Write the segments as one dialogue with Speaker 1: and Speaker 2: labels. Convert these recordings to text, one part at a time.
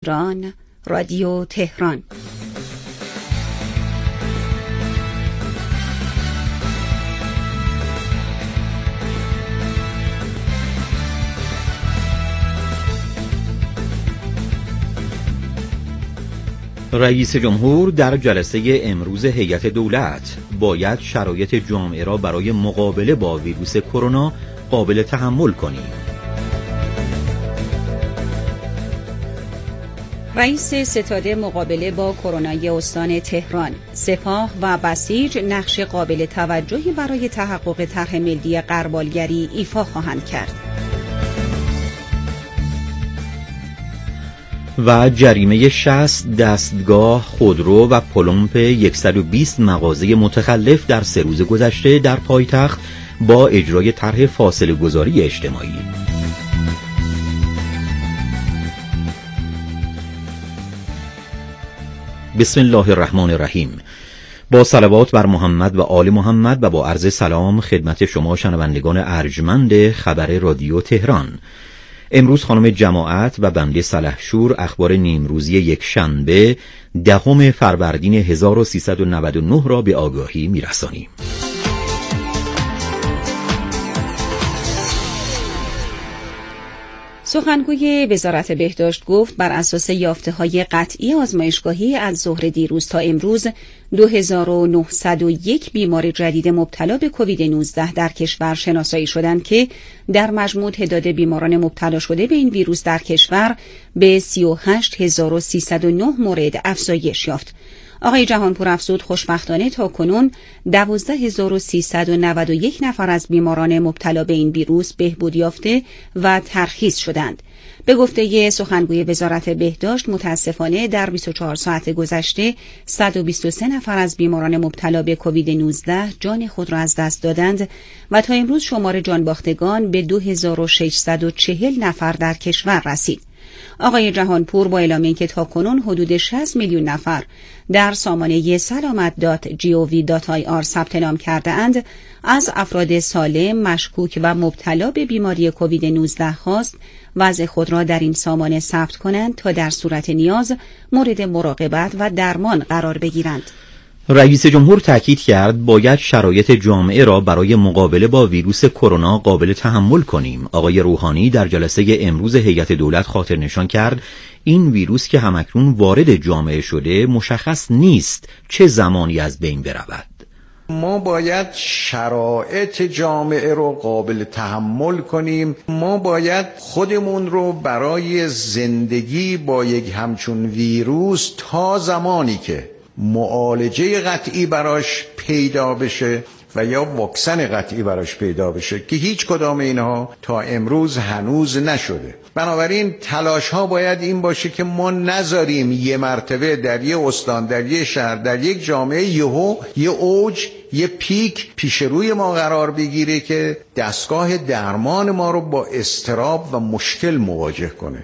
Speaker 1: تهران، رادیو تهران.
Speaker 2: رئیس جمهور در جلسه امروز هیئت دولت باید شرایط جامعه را برای مقابله با ویروس کرونا قابل تحمل کنیم.
Speaker 1: رئیس ستاد مقابله با کرونای استان تهران: سپاه و بسیج نقش قابل توجهی برای تحقق طرح ملی غربالگری ایفا خواهند کرد.
Speaker 2: و جریمه 60 دستگاه خودرو و پلمپ 120 مغازه متخلف در 3 روز گذشته در پایتخت با اجرای طرح فاصله گذاری اجتماعی. بسم الله الرحمن الرحیم. با صلوات بر محمد و آل محمد و با عرض سلام خدمت شما شنوندگان ارجمند خبر رادیو تهران. امروز خانم جماعت و بنده سلحشور اخبار نیمروزی یک شنبه 10 فروردین 1399 را به آگاهی می‌رسانیم.
Speaker 1: سخنگوی وزارت بهداشت گفت بر اساس یافته‌های قطعی آزمایشگاهی از ظهر دیروز تا امروز 2901 بیمار جدید مبتلا به کووید 19 در کشور شناسایی شدند که در مجموع تعداد بیماران مبتلا شده به این ویروس در کشور به 38309 مورد افزایش یافت. آقای جهانپور افزود خوشبختانه تاکنون 12391 نفر از بیماران مبتلا به این ویروس بهبود یافته و ترخیص شدند. به گفته سخنگوی وزارت بهداشت متاسفانه در 24 ساعت گذشته 123 نفر از بیماران مبتلا به کووید 19 جان خود را از دست دادند و تا امروز شمار جانباختگان به 2640 نفر در کشور رسید. آقای جهانپور با اعلام اینکه تاکنون حدود 60 میلیون نفر در سامانه salamat.gov.ir ثبت نام کرده اند، از افراد سالم، مشکوک و مبتلا به بیماری کووید 19 خواست وضع خود را در این سامانه ثبت کنند تا در صورت نیاز مورد مراقبت و درمان قرار بگیرند.
Speaker 2: رئیس جمهور تاکید کرد باید شرایط جامعه را برای مقابله با ویروس کرونا قابل تحمل کنیم. آقای روحانی در جلسه امروز هیئت دولت خاطر نشان کرد این ویروس که همکنون وارد جامعه شده مشخص نیست چه زمانی از بین برود.
Speaker 3: ما باید شرایط جامعه رو قابل تحمل کنیم. ما باید خودمون رو برای زندگی با یک همچون ویروس تا زمانی که معالجه قطعی براش پیدا بشه و یا واکسن قطعی براش پیدا بشه که هیچ کدام اینها تا امروز هنوز نشده. بنابراین تلاش ها باید این باشه که ما نذاریم یه مرتبه در یه استان، در یه شهر، در یک جامعه یه اوج، یه پیک پیش روی ما قرار بگیره که دستگاه درمان ما رو با اضطراب و مشکل مواجه کنه.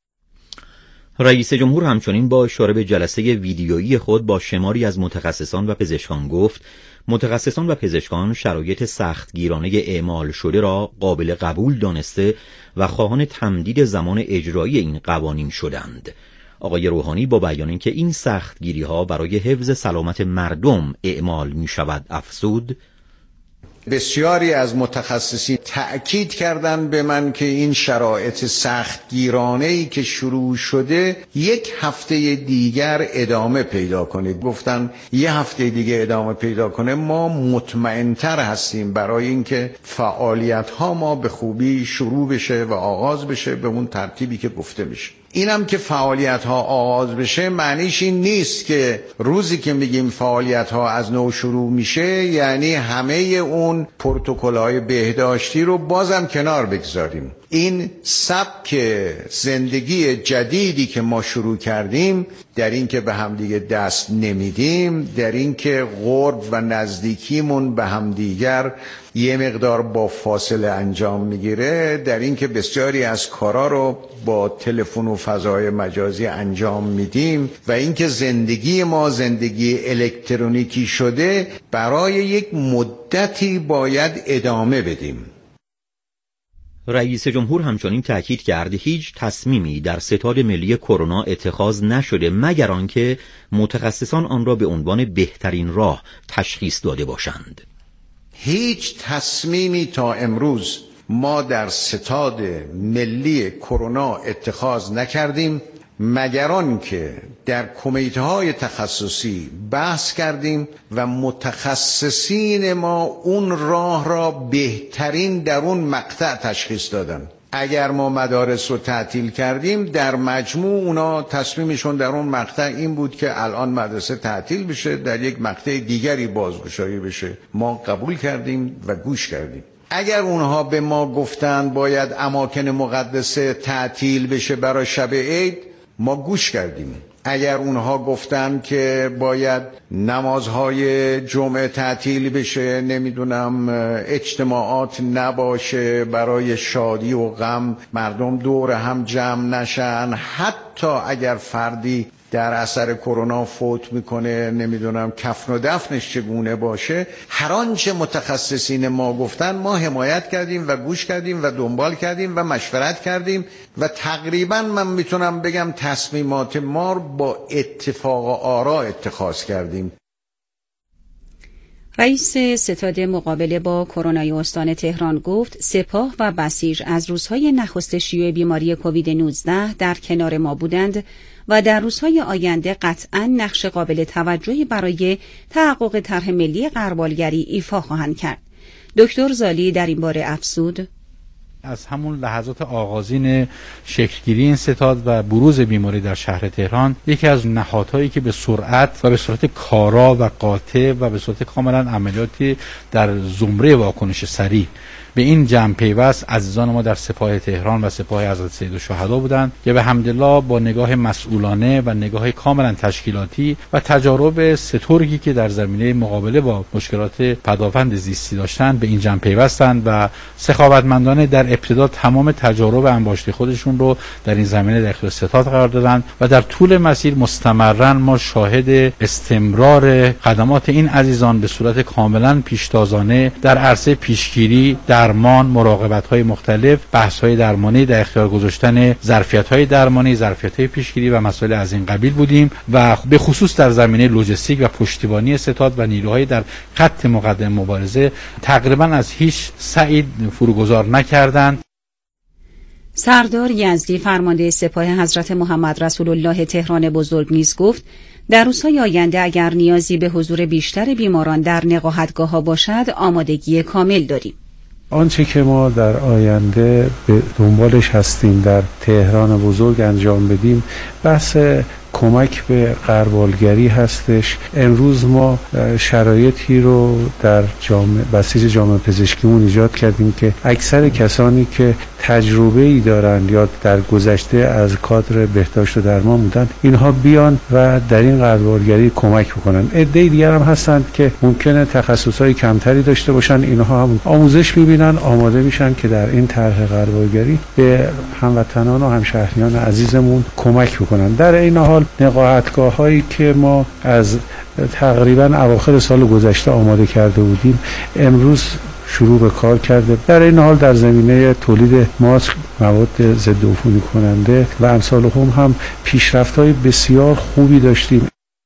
Speaker 2: رئیس جمهور همچنین با اشاره به جلسه ویدیویی خود با شماری از متخصصان و پزشکان گفت متخصصان و پزشکان شرایط سختگیرانه اعمال شده را قابل قبول دانسته و خواهان تمدید زمان اجرایی این قوانین شدند. آقای روحانی با بیان اینکه این سختگیری‌ها برای حفظ سلامت مردم اعمال می‌شود افزود:
Speaker 3: بسیاری از متخصصین تأکید کردند به من که این شرایط سختگیرانه‌ای که شروع شده 1 هفته دیگر ادامه پیدا کنید. گفتن 1 هفته دیگه ادامه پیدا کنه ما مطمئن‌تر هستیم برای اینکه فعالیت‌ها ما به خوبی شروع بشه و آغاز بشه به اون ترتیبی که گفته میشه. اینم که فعالیت ها آغاز بشه معنیش این نیست که روزی که میگیم فعالیت ها از نو شروع میشه یعنی همه اون پروتکل‌های بهداشتی رو بازم کنار بگذاریم. این سبک زندگی جدیدی که ما شروع کردیم در این که به همدیگه دست نمیدیم، در این که قرب و نزدیکیمون به همدیگر یه مقدار با فاصله انجام میگیره، در این که بسیاری از کارا رو با تلفن و فضای مجازی انجام میدیم و این که زندگی ما زندگی الکترونیکی شده، برای یک مدتی باید ادامه بدیم.
Speaker 2: رئیس جمهور همچنین تأکید کرد هیچ تصمیمی در ستاد ملی کرونا اتخاذ نشده مگر آنکه متخصصان آن را به عنوان بهترین راه تشخیص داده باشند.
Speaker 3: هیچ تصمیمی تا امروز ما در ستاد ملی کرونا اتخاذ نکردیم مگر آنکه در کمیته‌های تخصصی بحث کردیم و متخصصین ما اون راه را بهترین در اون مقطع تشخیص دادن. اگر ما مدارس رو تعطیل کردیم در مجموع اونا تصمیمشون در اون مقطع این بود که الان مدرسه تعطیل بشه، در یک مقطع دیگری بازگشایی بشه. ما قبول کردیم و گوش کردیم. اگر اونها به ما گفتن باید اماکن مقدسه تعطیل بشه برای شب عید، ما گوش کردیم. اگر اونها گفتن که باید نمازهای جمعه تعطیل بشه، نمیدونم اجتماعات نباشه، برای شادی و غم مردم دور هم جمع نشن، حتی اگر فردی در اثر کرونا فوت میکنه نمیدونم کفن و دفنش چگونه باشه، هر آنچه متخصصین ما گفتن ما حمایت کردیم و گوش کردیم و دنبال کردیم و مشورت کردیم و تقریبا من میتونم بگم تصمیمات ما با اتفاق آرا اتخاذ کردیم.
Speaker 1: رئیس ستاد مقابله با کرونای استان تهران گفت سپاه و بسیج از روزهای نخست شیوع بیماری کووید 19 در کنار ما بودند و در روزهای آینده قطعاً نقش قابل توجهی برای تحقق طرح ملی غربالگری ایفا خواهند کرد. دکتر زالی در این باره افزود:
Speaker 4: از همون لحظات آغازین شکلگیری این ستاد و بروز بیماری در شهر تهران، یکی از نهادهایی که به سرعت و به صورت کارا و قاطع و به صورت کاملا عملیاتی در زمره واکنش سریع به این جمع پیوست عزیزان ما در سپاه تهران و سپاه حضرت سیدالشهدا بودند که به حمدالله با نگاه مسئولانه و نگاه کاملا تشکیلاتی و تجارب سترگی که در زمینه مقابله با مشکلات پدافند زیستی داشتند به این جمع پیوستند و سخاوتمندانه در ابتدا تمام تجارب انباشته خودشون رو در این زمینه در اختیار ستاد قرار دادند و در طول مسیر مستمرا ما شاهد استمرار خدمات این عزیزان به صورت کاملا پیشتازانه در عرصه پیشگیری، درمان، مراقبت‌های مختلف، بحث‌های درمانی، در اختیار گذاشتن ظرفیت‌های درمانی، ظرفیت‌های پیشگیری و مسائل از این قبیل بودیم و به خصوص در زمینه لوجستیک و پشتیبانی ستاد و نیروهای در خط مقدم مبارزه تقریباً از هیچ سعی فروگذار نکردند.
Speaker 1: سردار یزدی فرمانده سپاه حضرت محمد رسول الله تهران بزرگ نیز گفت در روزهای آینده اگر نیازی به حضور بیشتر بیماران در نقاهتگاه‌ها باشد آمادگی کامل داریم.
Speaker 5: آنچه که ما در آینده به دنبالش هستیم در تهران بزرگ انجام بدیم بحث کمک به غربالگری هستش. امروز ما شرایطی رو در بسیج جامعه پزشکیمون ایجاد کردیم که اکثر کسانی که تجربه‌ای دارن یا در گذشته از کادر بهداشت و درمان بودن اینها بیان و در این غربالگری کمک بکنن. عده دیگر هم هستند که ممکنه تخصصهای کمتری داشته باشن، اینها هم آموزش می‌بینن، آماده میشن که در این طرح غربالگری به هموطنان و همشهریان عزیزمون کمک بکنن. در این حال نقاهتگاه هایی که ما از تقریبا اواخر سال گذشته آماده کرده بودیم امروز شروع به کار کرده. در این حال در زمینه تولید ماسک، مواد ضد عفونی کننده و امثال هم پیشرفت‌های بسیار خوبی داشتیم.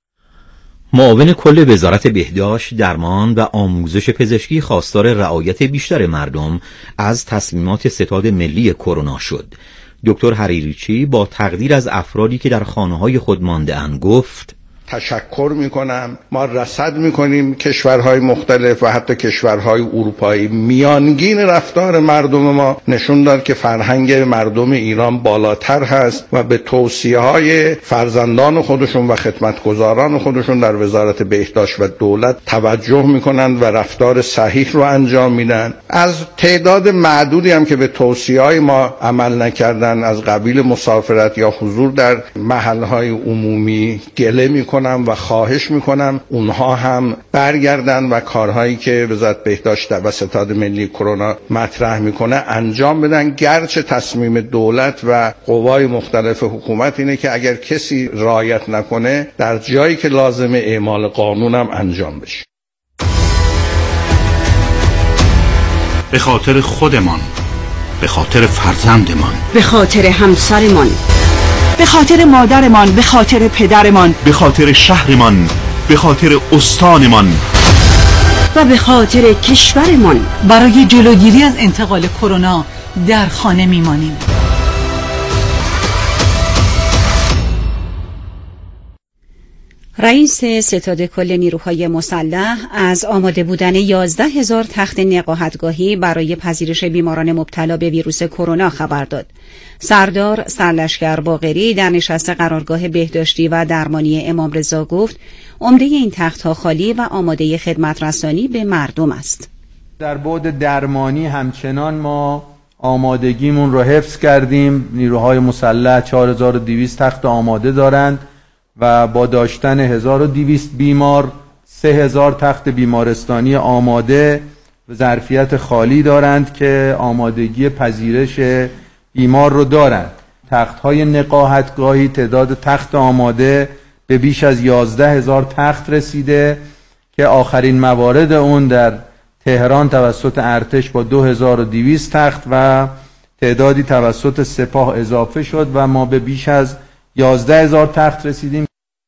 Speaker 2: معاون کل وزارت بهداشت، درمان و آموزش پزشکی خواستار رعایت بیشتر مردم از تصمیمات ستاد ملی کرونا شد. دکتر حریریچی با تقدیر از افرادی که در خانه‌های خود مانده‌اند گفت:
Speaker 6: تشکر میکنم. ما رصد میکنیم کشورهای مختلف و حتی کشورهای اروپایی. میانگین رفتار مردم ما نشون داد که فرهنگ مردم ایران بالاتر هست و به توصیه‌های فرزندان خودشون و خدمتگزاران خودشون در وزارت بهداشت و دولت توجه میکنند و رفتار صحیح رو انجام میدن. از تعداد معدودی هم که به توصیه‌های ما عمل نکردن از قبیل مسافرت یا حضور در محل‌های عمومی گله میکنم و خواهش میکنم اونها هم برگردن و کارهایی که وزارت بهداشت و ستاد ملی کرونا مطرح میکنه انجام بدن. گرچه تصمیم دولت و قوای مختلف حکومت اینه که اگر کسی رعایت نکنه در جایی که لازمه اعمال قانون هم انجام بشه.
Speaker 7: به خاطر خودمان، به خاطر فرزندمان،
Speaker 8: به خاطر همسرمان،
Speaker 9: به خاطر مادرمان، به خاطر پدرمان،
Speaker 7: به خاطر شهرمان، به خاطر استانمان
Speaker 8: و به خاطر کشورمان.
Speaker 9: برای جلوگیری از انتقال کرونا در خانه میمانیم.
Speaker 1: رئیس ستاد کل نیروهای مسلح از آماده بودن 11,000 تخت نقاهتگاهی برای پذیرش بیماران مبتلا به ویروس کرونا خبر داد. سردار سرلشکر باقری در نشست قرارگاه بهداشتی و درمانی امام رضا گفت عمده این تخت‌ها خالی و آماده خدمت رسانی به مردم است.
Speaker 10: در بعد درمانی همچنان ما آمادگیمون رو حفظ کردیم. نیروهای مسلح 4200 تخت آماده دارند و با داشتن 1200 بیمار 3000 تخت بیمارستانی آماده و ظرفیت خالی دارند که آمادگی پذیرش بیمار رو دارند. تخت‌های نقاهتگاهی تعداد تخت آماده به بیش از 11,000 تخت رسیده که آخرین موارد اون در تهران توسط ارتش با 2200 تخت و تعدادی توسط سپاه اضافه شد و ما به بیش از 11,000 تخت رسیدیم.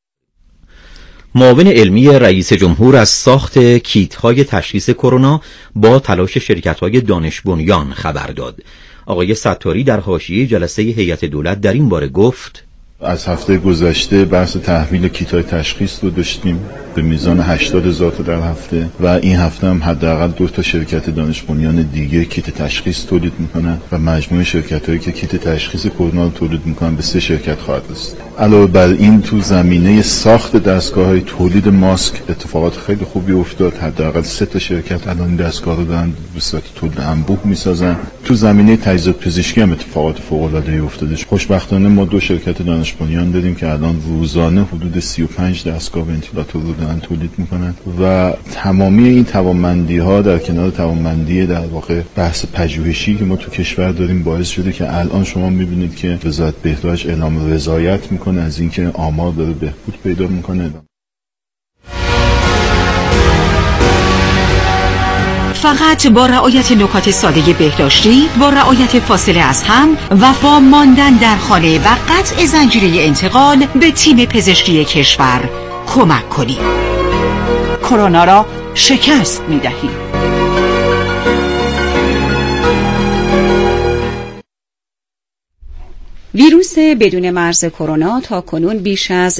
Speaker 2: معاون علمی رئیس جمهور از ساخت کیت‌های تشخیص کرونا با تلاش شرکت‌های دانش بنیان خبر داد. آقای ستاری در حاشیه جلسه هیئت دولت در این باره گفت:
Speaker 11: از هفته گذشته بحث تحویل کیت‌های تشخیص رو داشتیم به میزان 80,000 تا در هفته و این هفته هم حداقل 2 تا شرکت دانش بنیان دیگه کیت تشخیص تولید میکنن و مجموع شرکت‌هایی که کیت تشخیص کرونا رو تولید میکنن به 3 شرکت خواهد رسید. علاوه بر این تو زمینه ساخت دستگاه‌های تولید ماسک اتفاقات خیلی خوبی افتاد. حداقل 3 تا شرکت الان دستگاه رو دارن به صورت تولید انبوه میسازن. تو زمینه تجهیزات پزشکی هم اتفاقات فوق‌العاده‌ای افتاده. خوشبختانه ما 2 شرکت دانش بنیان داریم که الان روزانه حدود 35 دستگاه ونتیلاتور رو دارن تولید میکنن و تمامی این توانمندی‌ها در کنار توانمندی در واقع بحث پژوهشی که ما تو کشور داریم باعث شده که الان شما میبینید که وزارت بهداشت اعلام رضایت میکنه از اینکه آمار داره بهبود پیدا میکنه.
Speaker 9: فقط با رعایت نکات ساده بهداشتی، با رعایت فاصله از هم و با ماندن در خانه و قطع زنجیره انتقال به تیم پزشکی کشور کمک کنید. کرونا را شکست می‌دهیم.
Speaker 1: ویروس بدون مرز کرونا تا کنون بیش از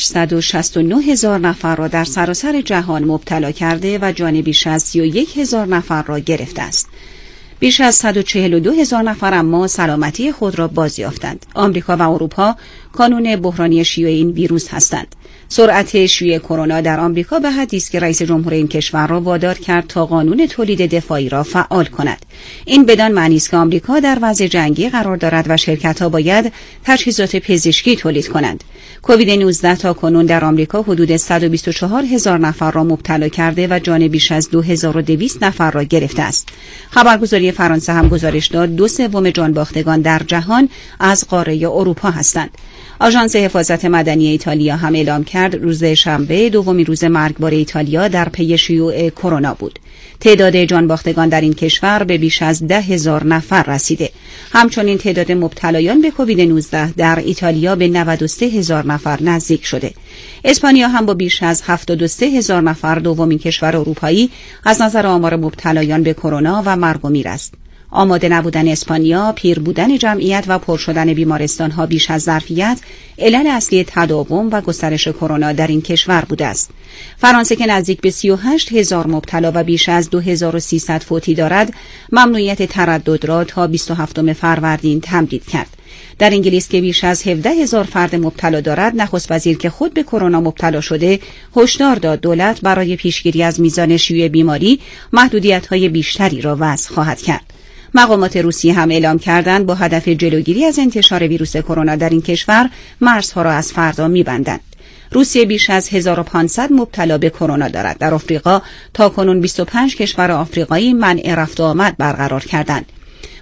Speaker 1: 669,000 نفر را در سراسر جهان مبتلا کرده و جان بیش از 31,000 نفر را گرفته است. بیش از 142,000 نفر اما سلامتی خود را بازیافتند. آمریکا و اروپا کانون بحرانی شیوع این ویروس هستند. سرعت شیوع کرونا در آمریکا به حدی است که رئیس جمهور این کشور را وادار کرد تا قانون تولید دفاعی را فعال کند. این بدان معنی است که آمریکا در وضع جنگی قرار دارد و شرکت‌ها باید تجهیزات پزشکی تولید کنند. کووید 19 تا کنون در آمریکا حدود 124,000 نفر را مبتلا کرده و جان بیش از 2200 نفر را گرفته است. خبرگزاری فرانسه هم گزارش داد 2/3 جانباختگان در جهان از قاره اروپا هستند. آژانس حفاظت مدنی ایتالیا هم اعلام کرد روز شنبه دومین روز مرگبار ایتالیا در پی شیوع کرونا بود. تعداد جانباختگان در این کشور به بیش از 10,000 نفر رسیده. همچنین تعداد مبتلایان به کووید 19 در ایتالیا به 93,000 نفر نزدیک شده. اسپانیا هم با بیش از 73,000 نفر دومین کشور اروپایی از نظر آمار مبتلایان به کرونا و مرگ و میر است. آماده نبودن اسپانیا، پیر بودن جمعیت و پر شدن بیمارستان‌ها بیش از ظرفیت علل اصلی تداوم و گسترش کرونا در این کشور بوده است. فرانسه که نزدیک به 38,000 مبتلا و بیش از 2300 فوتی دارد، ممنوعیت تردد را تا 27 فروردین تمدید کرد. در انگلیس که بیش از 17,000 فرد مبتلا دارد، نخست وزیر که خود به کرونا مبتلا شده، هشدار داد دولت برای پیشگیری از میزان شیوع بیماری محدودیت‌های بیشتری را وضع خواهد کرد. مقامات روسیه هم اعلام کردند با هدف جلوگیری از انتشار ویروس کرونا در این کشور مرزها را از فردا می‌بندند. روسیه بیش از 1500 مبتلا به کرونا دارد. در آفریقا تا کنون 25 کشور آفریقایی منع رفت و آمد برقرار کردند.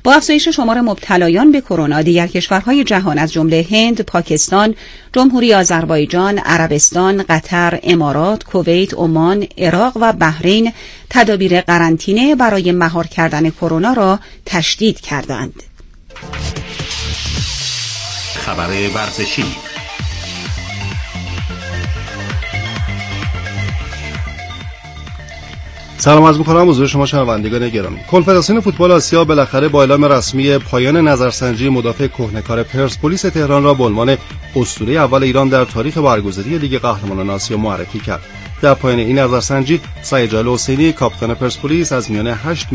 Speaker 1: با افزایش شمار مبتلایان به کرونا، دیگر کشورهای جهان از جمله هند، پاکستان، جمهوری آذربایجان، عربستان، قطر، امارات، کویت، عمان، عراق و بحرین تدابیر قرنطینه برای مهار کردن کرونا را تشدید کردند.
Speaker 7: خبر ورزشی.
Speaker 12: سلام عرض می‌کنم حضور شما شنوندگان گرامی. کنفدراسیون فوتبال آسیا بالاخره با اعلام رسمی پایان نظرسنجی مدافع کهنه‌کار پرسپولیس تهران را به عنوان اسطوره اول ایران در تاریخ برگزاری لیگ قهرمانان آسیا معرفی کرد. در پایان این نظرسنجی سعید جلال حسینی کاپیتان پرسپولیس از میان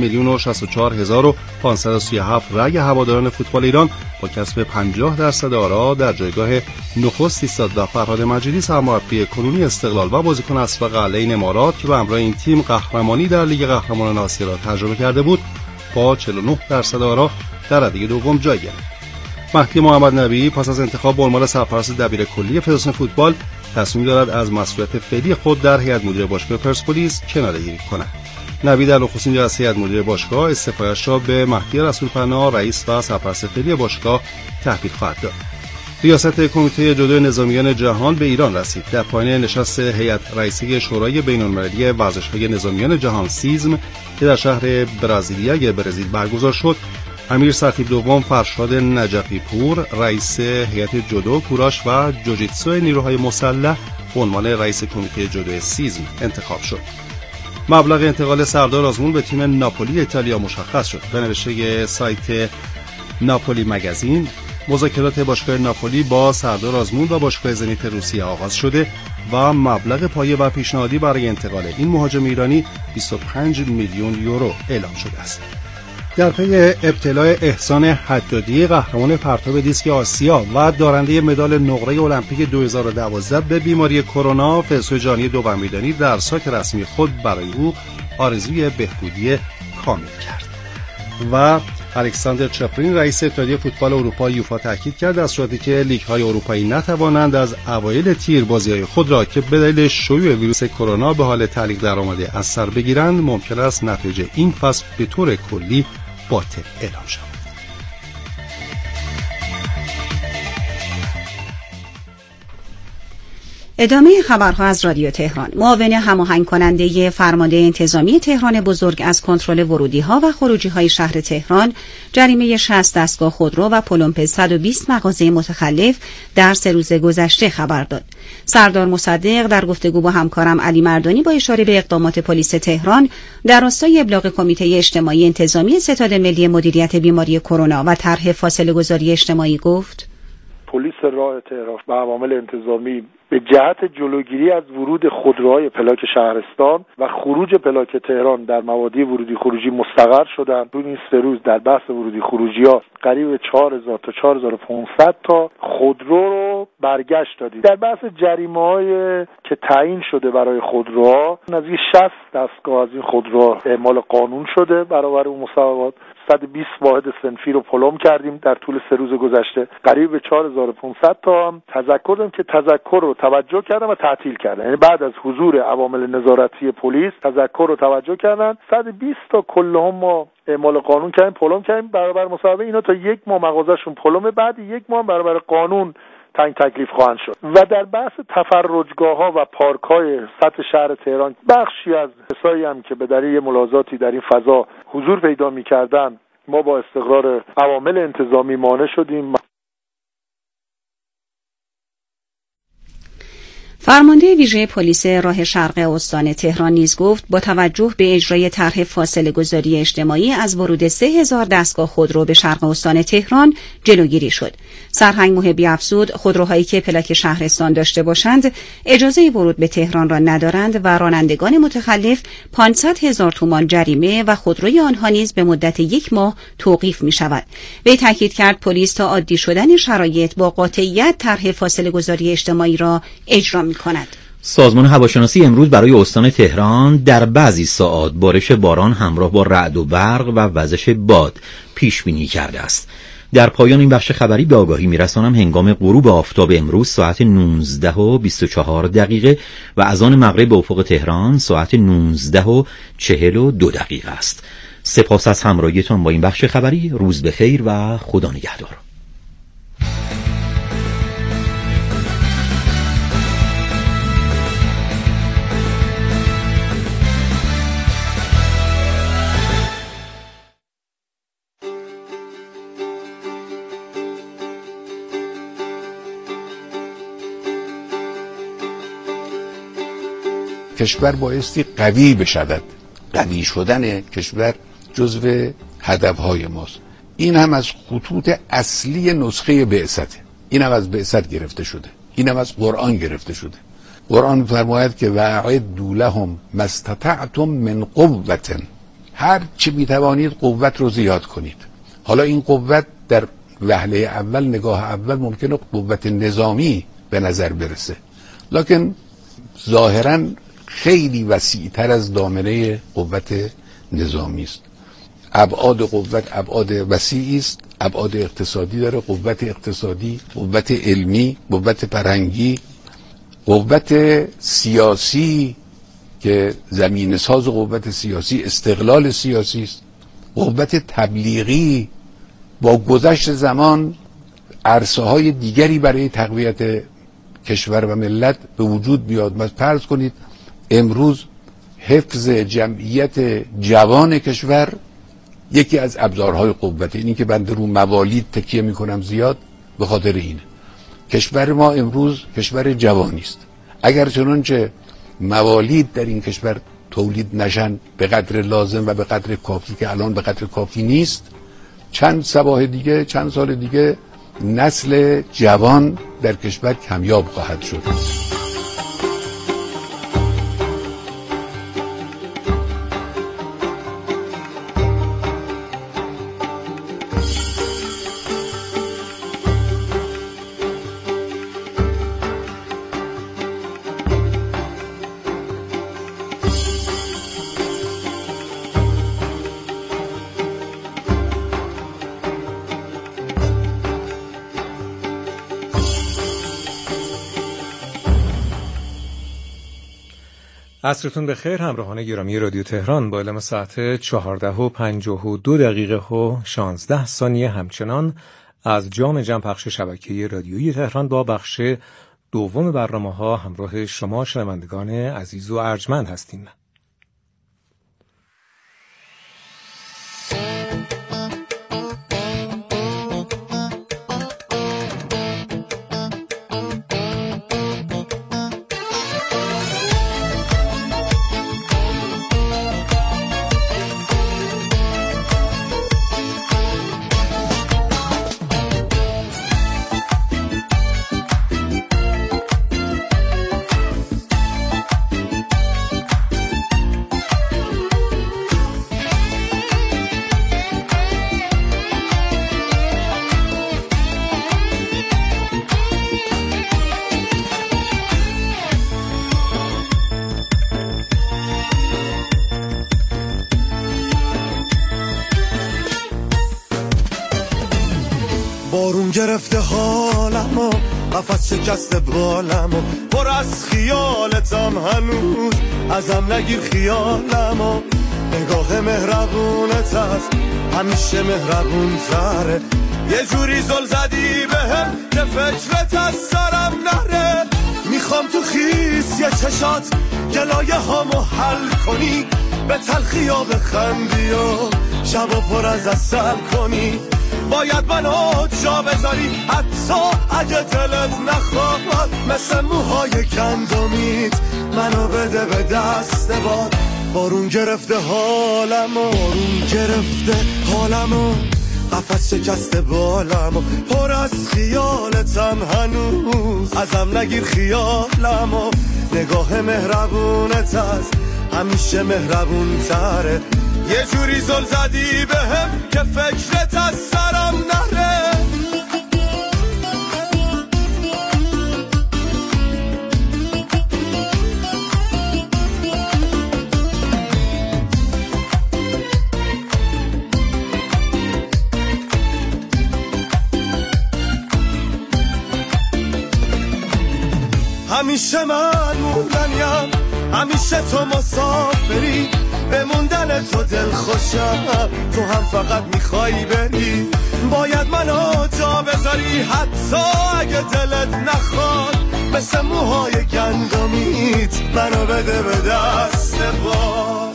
Speaker 12: 8,064,537 رأی هواداران فوتبال ایران با کسب 50% آرا در جایگاه نخست ایستاد و فرهاد مجیدی سرمربی کنونی استقلال و بازیکن اسبق علیه امارات که به همراه این تیم قهرمانی در لیگ قهرمانان آسیا را تجربه کرده بود با 49% آرا در رده دوم جای گرفت. مهدی محمد نبی پس از انتخاب به عنوان سرپرست دبیرکلی فدراسیون فوتبال تصمیم دارد از مسئولیت فعلی خود در هیئت مدیره باشگاه پرسپولیس کناره‌گیری کند. نبی در نخستین جلسه هیئت مدیره باشگاه استعفایش را به مهدی رسولپناه رئیس و سرپرست فعلی باشگاه تحویل خواهد داد. ریاست کمیته جودو نظامیان جهان به ایران رسید. در پایان نشست هیئت رئیسه شورای بین‌المللی ورزش‌های نظامیان جهان سیزم که در شهر برزیلیا برزیل برگزار شد، امیر سرتیپ دوم فرشاد نجفی پور رئیس هیئت جودو، کوراش و جوجیتسو نیروهای مسلح به عنوان رئیس کمیته جودو سیزم انتخاب شد. مبلغ انتقال سردار آزمون به تیم ناپولی ایتالیا مشخص شد. به نوشته سایت ناپولی مگزین، مذاکرات باشگاه ناپولی با سردار آزمون و باشگاه زنیت روسیه آغاز شده و مبلغ پایه و پیشنهادی برای انتقال این مهاجم ایرانی 25 میلیون یورو اعلام شده است. در پی ابتلاع احسان حدادی قهرمان پرتاب دیسک آسیا و دارنده مدال نقره المپیک 2012 به بیماری کرونا، فیض‌های جانی دوبمیدانی در سایت رسمی خود برای او آرزوی بهبودی کامل کرد. و الکساندر چپرین رئیس اتحادیه فوتبال اروپا یوفا تاکید کرد در صورتی که لیگ‌های اروپایی نتوانند از اوایل تیر بازی‌های خود را که به دلیل شیوع ویروس کرونا به حال تعلیق درآمده از سر بگیرند، ممکن است نتایج این فصل به طور کلی باطل اعلام شود.
Speaker 1: ادامه خبرها از رادیو تهران. معاون هماهنگ کننده فرمانده انتظامی تهران بزرگ از کنترل ورودی‌ها و خروجی‌های شهر تهران جریمه 60 دستگاه خودرو و پلمپ 120 مغازه متخلف در 3 روز گذشته خبر داد. سردار مصدق در گفتگو با همکارم علی مردانی با اشاره به اقدامات پلیس تهران در راستای ابلاغ کمیته اجتماعی انتظامی ستاد ملی مدیریت بیماری کرونا و طرح فاصله‌گذاری اجتماعی گفت:
Speaker 13: پلیس راه تهران و عوامل انتظامی به جهت جلوگیری از ورود خودروهای پلاک شهرستان و خروج پلاک تهران در موادی ورودی خروجی مستقر شدند. تو این 3 روز در بحث ورودی خروجی‌ها قریب 4000 تا 4500 تا خودرو رو برگشت دادیم. در بحث جریمه‌های که تعیین شده برای خودروها، نزدیک 60 دستگاه از این خودروها اعمال قانون شده برابر اون مصوبات. 120 واحد صنفی رو پلم کردیم در طول 3 روز گذشته. قریب به 4500 تا هم تذکر دادیم که تذکر رو توجه کردن و تعطیل کردن. یعنی بعد از حضور عوامل نظارتی پلیس تذکر رو توجه کردن. 120 تا کلهم ما اعمال قانون کردیم، پلم کردیم برابر مصوبه. اینا تا 1 ماه مغازه‌شون پلم، بعد 1 ماه برابر قانون تعیین تکلیف خواهند شد. و در بحث تفرجگاه‌ها و پارک‌های سطح شهر تهران، بخشی از کسایی هم که به دلیل ملاحظاتی در این فضا حضور پیدا می‌کردن، ما با استقرار عوامل انتظامی مانع شدیم.
Speaker 1: فرمانده ویژه پلیس راه شرق استان تهران نیز گفت با توجه به اجرای طرح فاصله‌گذاری اجتماعی از ورود 3000 دستگاه خودرو به شرق استان تهران جلوگیری شد. سرهنگ محبی افزود خودروهایی که پلاک شهرستان داشته باشند اجازه ورود به تهران را ندارند و رانندگان متخلف 500,000 تومان جریمه و خودروی آنها نیز به مدت 1 ماه توقیف می شود. وی تاکید کرد پلیس تا عادی شدن شرایط با قاطعیت طرح فاصله‌گذاری اجتماعی را اجرا می کند.
Speaker 2: سازمان هواشناسی امروز برای استان تهران در بعضی ساعات بارش باران همراه با رعد و برق و وزش باد پیش بینی کرده است. در پایان این بخش خبری به آگاهی میرسانم هنگام غروب آفتاب امروز ساعت 19:24 و اذان مغرب به افق تهران ساعت 19:42 است. سپاس از همراهیتان با این بخش خبری. روز بخیر و خدا نگهدار.
Speaker 14: کشور بایستی قوی بشود. قوی شدن کشور جزو هدفهای ماست. این هم از خطوط اصلی نسخه بعثته. این هم از بعثت گرفته شده. این هم از قرآن گرفته شده. قرآن فرماید که وَأَعِدُّوا لَهُم مَا اسْتَطَعْتُم مِّن قُوَّةٍ، هر چی میتوانید قوت رو زیاد کنید. حالا این قوت در وهله اول، نگاه اول ممکنه قوت نظامی به نظر برسه، لکن ظاهراً خیلی وسیع‌تر از دامنه قوت نظامی است. ابعاد قوت ابعاد وسیعی است. ابعاد اقتصادی داره، قوت اقتصادی، قوت علمی، قوت فرهنگی، قوت سیاسی که زمین ساز قوت سیاسی استقلال سیاسی است، قوت تبلیغی. با گذشت زمان عرصه های دیگری برای تقویت کشور و ملت به وجود میاد. فرض کنید امروز حفظ جمعیت جوان کشور یکی از ابزارهای قوت. اینی که بنده رو موالید تکیه میکنم زیاد به خاطر اینه. کشور ما امروز کشور جوانی است. اگر چنانچه موالید در این کشور تولید نشن به قدر لازم و به قدر کافی که الان به قدر کافی نیست، چند سال دیگه نسل جوان در کشور کمیاب خواهد شد.
Speaker 15: عصرتون بخیر همراهان گرامی رادیو تهران. با اعلام ساعت 14:52 و 16 ثانیه همچنان از جام پخش شبکه رادیویی تهران با بخش دوم برنامه‌ها همراه شما شنوندگان عزیز و ارجمند هستیم.
Speaker 16: بارون گرفته حالمو، قفس شکسته بالمو، پر از خیالتم هنوز ازم نگیر خیالمو. نگاه مهربونت هست همیشه مهربون تره، یه جوری زل زدی بهم که فکرت از سرم نره. میخوام تو خیس یه چشات گلایه هامو حل کنی، به تلخی ها بخندی و شبا پر از عسل کنی. باید منو جا بذاری حتی اگه دلت نخواد، مثل موهای گندمیت منو بده به دست باد. بارون گرفته حالمو، بارون گرفته حالمو، قفس شکسته بالمو، پر از خیالتم هنوز ازم نگیر خیالمو. نگاه مهربونت هست همیشه مهربون تره، یه جوری زل زدی بهم که فکرت از سرم نره. همیشه من موندنیم، همیشه تو مسافری، به موندن تو دل خوشم، تو هم فقط میخوای بری، باید منو جا بذاری حتی اگه دلت نخواد، مثل موهای گندمیت منو بده به دست باد.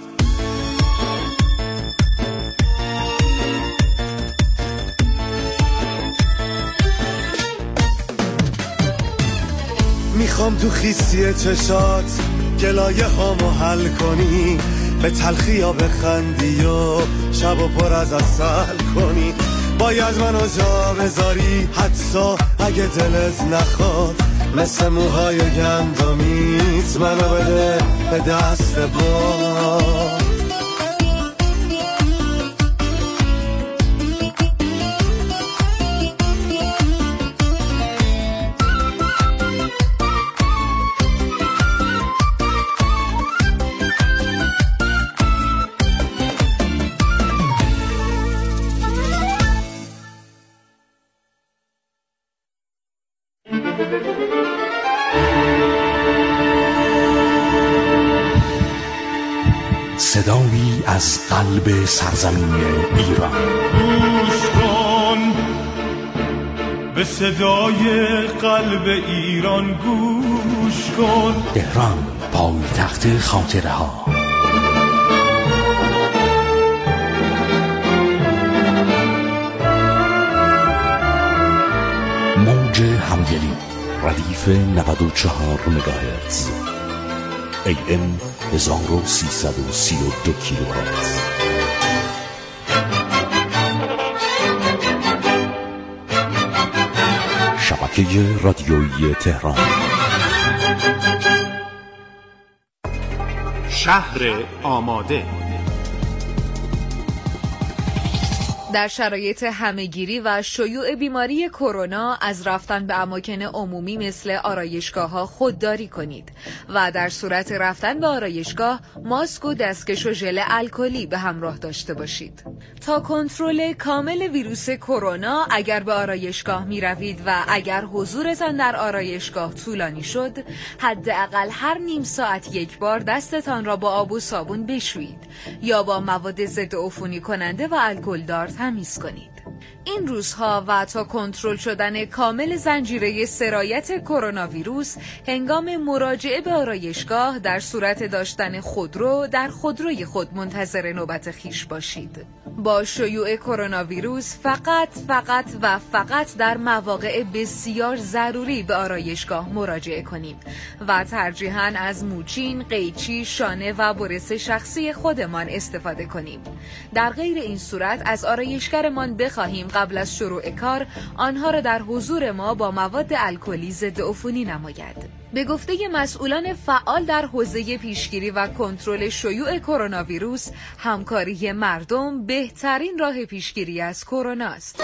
Speaker 16: میخوام تو خیسی چشات گلایه هامو حل کنی، به تلخی ها بخندی و شب و پر از عسل کنی، باید منو جا بذاری حتی اگه دلت نخواد، مثل موهای گندمیت منو بده به دست باد.
Speaker 17: صدایی از قلب سرزمین ایران.
Speaker 18: گوش کن به صدای قلب ایران، گوش کن.
Speaker 17: تهران، پایتخت خاطره ها. موج همدلی، ردیف 94 مگاهرتز، AM 1332 کیلوهرتز. شبکه رادیویی تهران.
Speaker 19: شهر آماده.
Speaker 20: در شرایط همه‌گیری و شیوع بیماری کرونا از رفتن به اماکن عمومی مثل آرایشگاه‌ها خودداری کنید و در صورت رفتن به آرایشگاه ماسک و دستکش و ژل الکلی به همراه داشته باشید. تا کنترل کامل ویروس کرونا اگر به آرایشگاه می روید و اگر حضورتان در آرایشگاه طولانی شد، حداقل هر نیم ساعت یک بار دستتان را با آب و صابون بشویید یا با مواد ضد عفونی کننده و الکلدار تمیز کنید. این روزها و تا کنترل شدن کامل زنجیره سرایت کرونا ویروس، هنگام مراجعه به آرایشگاه در صورت داشتن خودرو در خودروی خود منتظر نوبت خیش باشید. با شیوع کرونا ویروس فقط در مواقع بسیار ضروری به آرایشگاه مراجعه کنیم و ترجیحاً از موچین، قیچی، شانه و برس شخصی خودمان استفاده کنیم. در غیر این صورت از آرایشگرمان بخواهیم قبل از شروع کار آنها را در حضور ما با مواد الکلی ضد عفونی نماید. به گفته مسئولان فعال در حوزه پیشگیری و کنترل شیوع کرونا ویروس، همکاری مردم بهترین راه پیشگیری از کرونا است.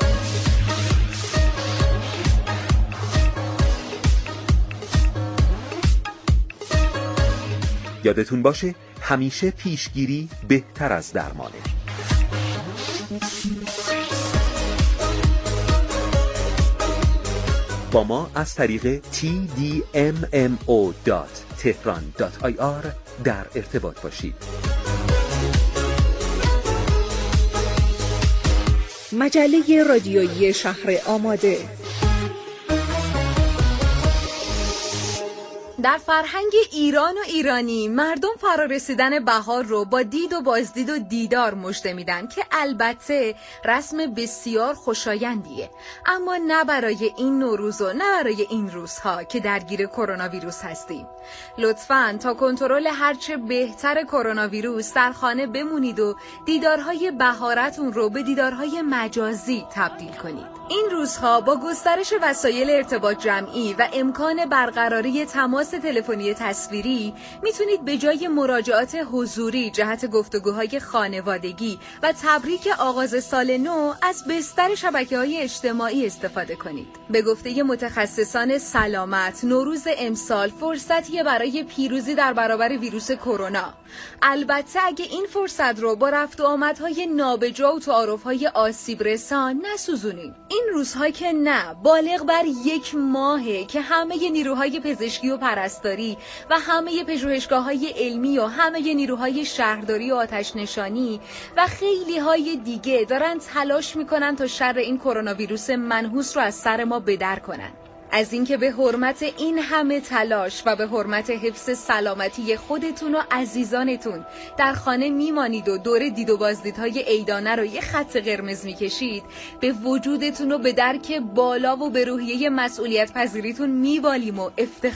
Speaker 21: یادتون باشه همیشه پیشگیری بهتر از درمانه. با ما از طریق tdmmo.tehran.ir در ارتباط باشید.
Speaker 22: مجله رادیویی شهر آماده.
Speaker 20: در فرهنگ ایران و ایرانی، مردم فرارسیدن بهار رو با دید و بازدید و دیدار مژده میدن که البته رسم بسیار خوشایندیه، اما نه برای این نوروز و نه برای این روزها که درگیر کرونا ویروس هستیم. لطفاً تا کنترل هرچه بهتر کرونا ویروس در خانه بمونید و دیدارهای بهارتون رو به دیدارهای مجازی تبدیل کنید. این روزها با گسترش وسایل ارتباط جمعی و امکان برقراری تماس تلفنی تصویری میتونید به جای مراجعات حضوری جهت گفتگوهای خانوادگی و تبریک آغاز سال نو از بستر شبکه‌های اجتماعی استفاده کنید. به گفته متخصصان سلامت، نوروز امسال فرصتیه برای پیروزی در برابر ویروس کرونا. البته اگه این فرصت رو با رفت و آمدهای نابجا و تعارف‌های آسیب رسان نسوزونیم. این روزها که نه، بالغ بر 1 ماهه که همه نیروهای پزشکی و پرستاری و همه پژوهشگاه‌های علمی و همه نیروهای شهرداری و آتش نشانی و خیلی های دیگه دارن تلاش میکنن تا شر این کرونا ویروس منحوس رو از سر ما بدر کنن. از اینکه به حرمت این همه تلاش و به حرمت حفظ سلامتی خودتون و عزیزانتون در خانه میمانید و دور دید و بازدیدهای عیدانه رو یه خط قرمز میکشید، به وجودتون و به درک بالا و به روحیه مسئولیت پذیریتون میبالیم و افتخار